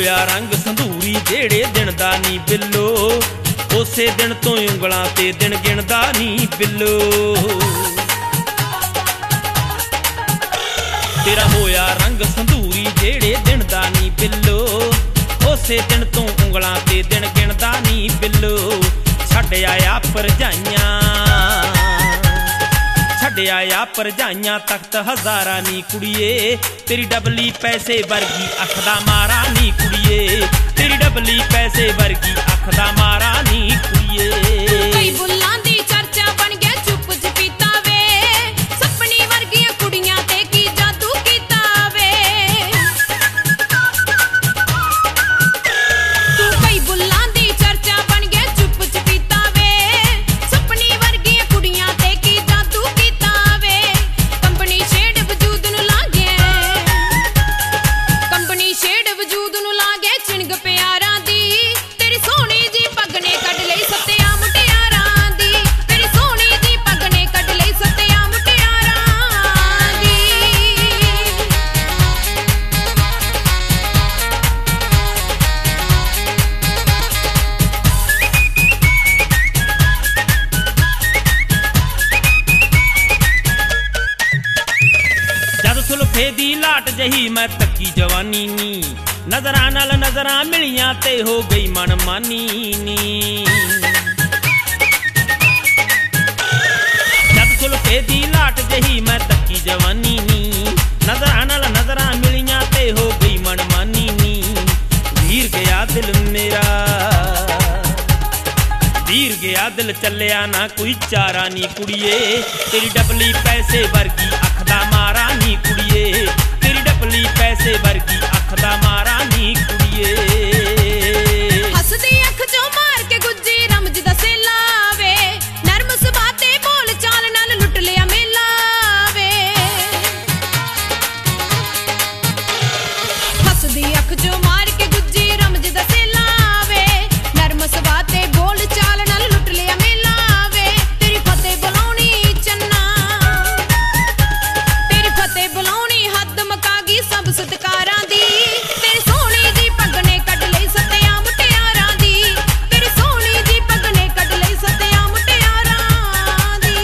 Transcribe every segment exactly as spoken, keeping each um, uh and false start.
ਹੋਇਆ ਰੰਗ ਸੰਧੂਰੀ ਜਿਹੜੇ ਦਿਨ ਦਾ ਨੀ ਬਿੱਲੋ, ਉਸੇ ਦਿਨ ਤੋਂ ਉਂਗਲਾਂ ਤੇ ਦਿਨ ਗਿਣਦਾ ਨੀ ਬਿੱਲੋ। ਤੇਰਾ ਹੋਇਆ ਰੰਗ ਸੰਧੂਰੀ ਜਿਹੜੇ ਦਿਨ ਦਾ ਨੀ ਬਿੱਲੋ, ਉਸੇ ਦਿਨ ਤੋਂ ਉਂਗਲਾਂ ਤੇ ਦਿਨ ਗਿਣਦਾ ਨੀ ਬਿੱਲੋ। ਛੱਡ ਆਇਆ ਭਰਜਾਈਆਂ, ਛੱਡ ਆਇਆ ਭਰਜਾਈਆਂ ਤਖਤ ਹਜ਼ਾਰਾਂ ਨੀ ਕੁੜੀਏ, ਤੇਰੀ ਡਬਲੀ ਪੈਸੇ ਵਰਗੀ ਅੱਖ ਦਾ ਮਾਰਾ ਨੀ ਕੁੜੀਏ, ਤੇਰੀ ਡਬਲੀ ਪੈਸੇ ਵਰਗੀ ਅੱਖ ਦਾ ਮਾਰਾ ਨੀ ਕੁੜੀਏ। ਕਈ ਬੁੱਲਾਂ ਦੀ ਚਰਚਾ ਬਣ ਗਿਆ ਚੁੱਪ ਚਪੀਤਾ ਵੇ, ਸੱਪਣੀ ਵਰਗੀਆਂ ਕੁੜੀਆਂ ਤੇ ਕੀ ਜਾਦੂ ਕੀਤਾ ਵੇ। ਤੂੰ ਕਈ ਬੁੱਲਾਂ ਦੀ ਚਰਚਾ ਬਣ ਗਿਆ ਚੁੱਪ ਚਪੀਤਾ ਵੇ, ਸੱਪਣੀ ਵਰਗੀਆਂ ਕੁੜੀਆਂ ਤੇ ਕੀ ਜਾਦੂ ਕੀਤਾ ਵੇ। ਕੰਪਨੀ ਸ਼ੇਡ ਵਜੂਦ ਨੂੰ ਲਾ ਗਿਆ, ਕੰਪਨੀ ਸ਼ੇਡ ਵਜੂਦ ਨੂੰ ਲਾ ਗਿਆ ਚਿੰਗ ਪਿਆਰਾਂ ਦੀ, ਤੇਰੀ ਸੋਹਣੀ ਜੀ ਪੱਗ ਨੇ ਕੱਢ ਲਈ ਸੱਤਿਆ ਮੁਟਿਆਰਾਂ ਦੀ, ਤੇਰੀ ਸੋਹਣੀ ਜੀ ਪੱਗ ਨੇ ਕੱਢ ਲਈ ਸੱਤਿਆ ਮੁਟਿਆਰਾਂ ਦੀ। ਜਦ ਸੁਲਫੇ ਦੀ ਲਾਟ ਜਹੀ ਮੈਂ ਤੱਕੀ ਜਵਾਨੀ ਨੀ, ਨਜ਼ਰਾਂ ਨਾਲ ਨਜ਼ਰਾਂ ਮਿਲੀਆਂ ਤੇ ਹੋ ਗਈ ਮਨਮਾਨੀ ਨੀ। ਜਦ ਸੁਲਫੇ ਦੀ ਲਾਟ ਜਹੀ ਮੈਂ ਤੱਕੀ ਜਵਾਨੀ ਨੀ, ਨਜ਼ਰਾਂ ਨਾਲ ਨਜ਼ਰਾਂ ਮਿਲੀਆਂ ਤੇ ਹੋ ਗਈ ਮਨਮਾਨੀ ਨੀ। ਵੀਰ ਗਿਆ ਦਿਲ ਮੇਰਾ, ਵੀਰ ਗਿਆ ਦਿਲ ਚੱਲਿਆ ਨਾ ਕੋਈ ਚਾਰਾ ਨੀ ਕੁੜੀਏ, ਤੇਰੀ ਡਬਲੀ ਪੈਸੇ ਵਰਗੀ ਅੱਖ ਦਾ ਮਾਰਾ ਨੀ ਕੁੜੀਏ, ਤੇਰੀ ਡਬਲੀ ਪੈਸੇ ਵਰਗੀ ਅੱਖ ਦਾ ਮਾਰਾ ਨੀ ਕੁੜੀਏ। ਹੱਸਦੀ ਅੱਖ ਚੋਂ ਮਾਰ ਕੇ ਗੁੱਜੀ ਰਮਜ ਦਾ ਸੇਲਾ ਵੇ, ਨਰਮ ਸੁਭਾਅ ਤੇ ਬੋਲ ਚਾਲ ਨਾਲ ਲੁੱਟ ਲਿਆ ਮੇਲਾ ਵੇ। ਹੱਸਦੀ ਅੱਖ ਚੋਂ ਮਾਰ ਕੇ ਗੁੱਜੀ ਰਮਜ ਦਾ ਸੇਲਾ ਵੇ, ਨਰਮ ਸੁਭਾਅ ਤੇ ਬੋਲ ਚਾਲ ਨਾਲ ਲੁੱਟ ਲਿਆ ਮੇਲਾ ਵੇ। ਤੇਰੀ ਫਤਿਹ ਬੁਲਾਉਣੀ ਚੰਨਾ, ਤੇਰੀ ਫਤਿਹ ਬੁਲਾਉਣੀ ਹੱਦ ਮਕਾ ਗਈ ਸਭ ਸਤਿਕਾਰਾਂ ਦੀ, ਤੇਰੀ ਸੋਹਣੀ ਜੀ ਪੱਗ ਨੇ ਕੱਢ ਲਈ ਸੱਤਿਆ ਮੁਟਿਆਰਾਂ ਦੀ, ਤੇਰੀ ਸੋਹਣੀ ਜੀ ਪੱਗ ਨੇ ਕੱਢ ਲਈ ਸੱਤਿਆ ਮੁਟਿਆਰਾਂ ਦੀ।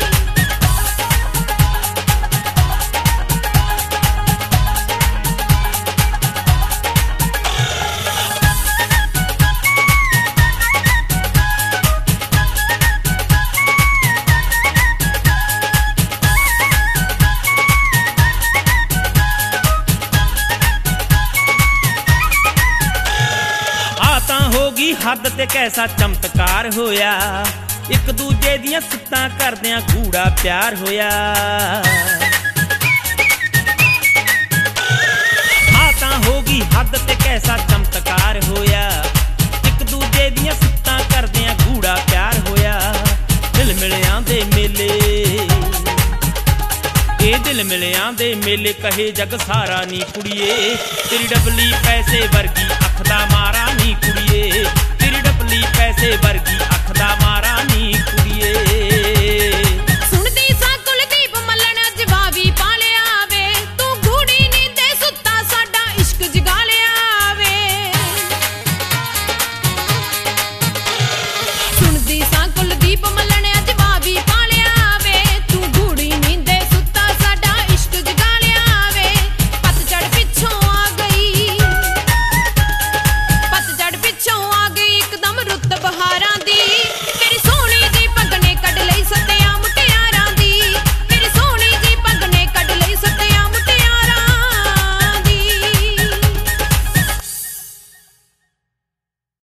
ਆ ਤਾਂ ਹੋ ਗਈ ਹੱਦ ਤੇ ਕੈਸਾ ਚਮਤਕਾਰ ਹੋਇਆ, ਇੱਕ ਦੂਜੇ ਦੀਆਂ ਸਿੱਤਾਂ ਕਰਦਿਆਂ ਗੂੜਾ ਪਿਆਰ ਹੋਇਆ। ਆ ਤਾਂ ਹੋ ਗਈ ਹੱਦ ਤੇ ਕੈਸਾ ਚਮਤਕਾਰ ਹੋਇਆ, ਇੱਕ ਦੂਜੇ ਦੀਆਂ ਸਿੱਤਾਂ ਕਰਦਿਆਂ ਗੂੜਾ ਪਿਆਰ ਹੋਇਆ। ਦਿਲ ਮਿਲਿਆਂ ਦੇ ਮੇਲੇ, ਇਹ ਦਿਲ ਮਿਲਿਆਂ ਦੇ ਮੇਲੇ ਕਹੇ ਜਗ ਸਾਰਾ ਨੀ ਕੁੜੀਏ, ਤੇਰੀ ਡਬਲੀ ਪੈਸੇ ਵਰਗੀ ਅੱਖ ਦਾ ਮਾਰਾ ਨੀ ਕੁੜੀਏ, ਤੇਰੀ ਡਬਲੀ ਪੈਸੇ ਵਰਗੀ ਅੱਖ ਦਾ ਮਾਰਾ ਨੀ ਕੁੜੀਏ।